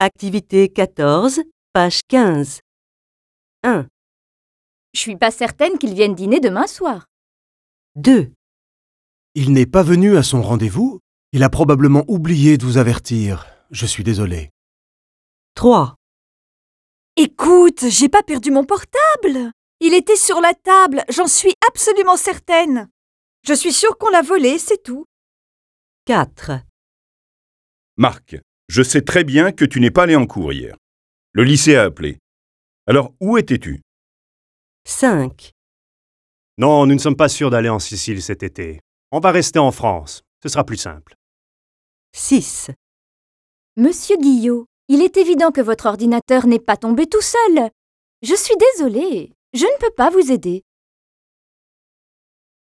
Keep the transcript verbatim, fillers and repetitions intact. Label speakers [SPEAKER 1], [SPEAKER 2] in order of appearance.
[SPEAKER 1] Activité quatorze, page quinze. un.
[SPEAKER 2] Je suis pas certaine qu'il vienne dîner demain soir.
[SPEAKER 1] deux.
[SPEAKER 3] Il n'est pas venu à son rendez-vous? Il a probablement oublié de vous avertir. Je suis désolé.
[SPEAKER 1] trois.
[SPEAKER 4] Écoute, j'ai pas perdu mon portable. Il était sur la table, j'en suis absolument certaine. Je suis sûre qu'on l'a volé, c'est tout.
[SPEAKER 1] quatre.
[SPEAKER 5] Marc, je sais très bien que tu n'es pas allé en cours hier. Le lycée a appelé. Alors, où étais-tu?
[SPEAKER 1] cinq.
[SPEAKER 6] Non, nous ne sommes pas sûrs d'aller en Sicile cet été. On va rester en France. Ce sera plus simple.
[SPEAKER 1] six.
[SPEAKER 2] Monsieur Guillot, il est évident que votre ordinateur n'est pas tombé tout seul. Je suis désolée, je ne peux pas vous aider.